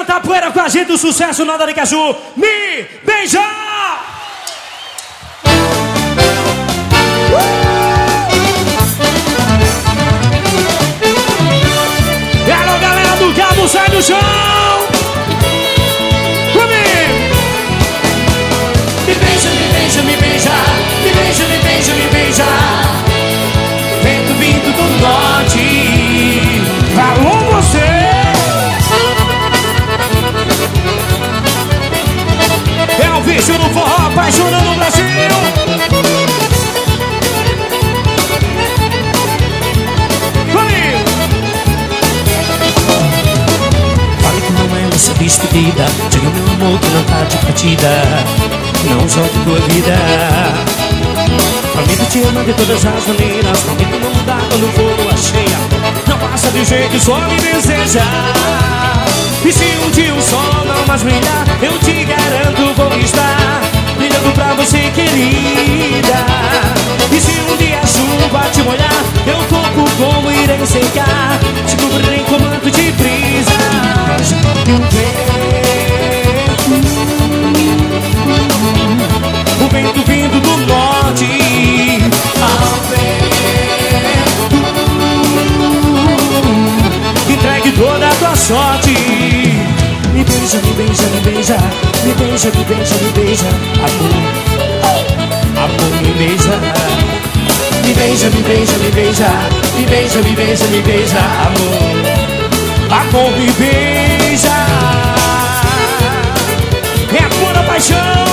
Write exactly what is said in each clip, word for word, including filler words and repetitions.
levantar a poeira com a gente do sucesso na Aracaju. Me beija! Alô, galera do Cabo, sai do chão! Comigo! Me beija, me beija, me beija, me beija, me beija, me beija. Vento vindo do norte. Alô, você! É o vício no forró, apaixonando o Brasil. Comigo! Fale que não é essa despedida. Diga meu amor que não tá de partida. Não jogue tua vida. Prometo te amar de todas as maneiras. Prometo não mudar quando for lua cheia. Não passa de jeito, só me deseja. E se um dia o sol não mais brilhar, eu te garanto vou estar brilhando pra você, querida. E se um dia a chuva te molhar, eu toco como irei secar, te cobrirei com manto de brisas. E o vento, o vento vindo do norte. Ao vento, entregue toda a tua sorte. Me beija, me beija, me beija, me beija, me beija, me beija, amor, amor, me beija. Me beija, me beija, me beija, me beija, me beija, me beija, amor, amor, me beija. É a pura paixão.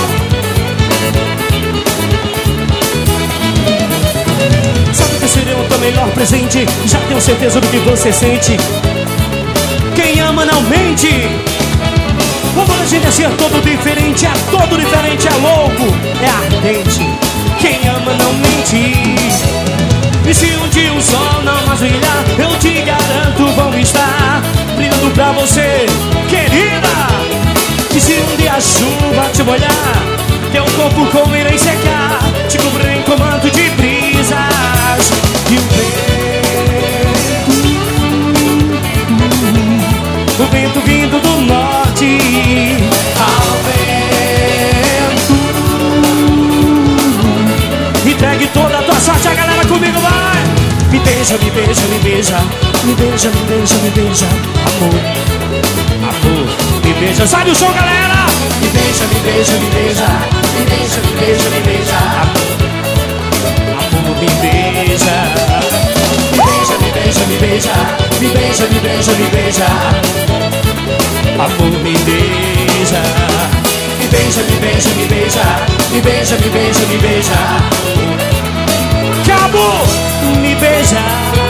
Sabe que seria o teu melhor presente? Já tenho certeza do que você sente. Quem ama não mente. O amor da gente é ser todo diferente. É todo diferente, é louco, é ardente. Quem ama não mente. E se um dia o sol não mais brilhar, eu te garanto vão estar brilhando pra você, querida. E se um dia a chuva te molhar, teu corpo como irei secar, te cobrirei com manto de brisas. E o vento, o vento vindo do norte. Ao vento, entregue toda a tua sorte. A galera comigo vai. Me beija, me beija, me beija, me beija, me beija, me beija, amor, amor, me beija. Sai do som, galera. Me beija, me beija, me beija, me beija, me beija, me beija, amor, amor, me beija. Me beija, me beija, me beija, me beija, me beija, me beija, amor, me beija. Me beija, me beija, me beija, me beija, me beija, me beija, Cabo, me beija.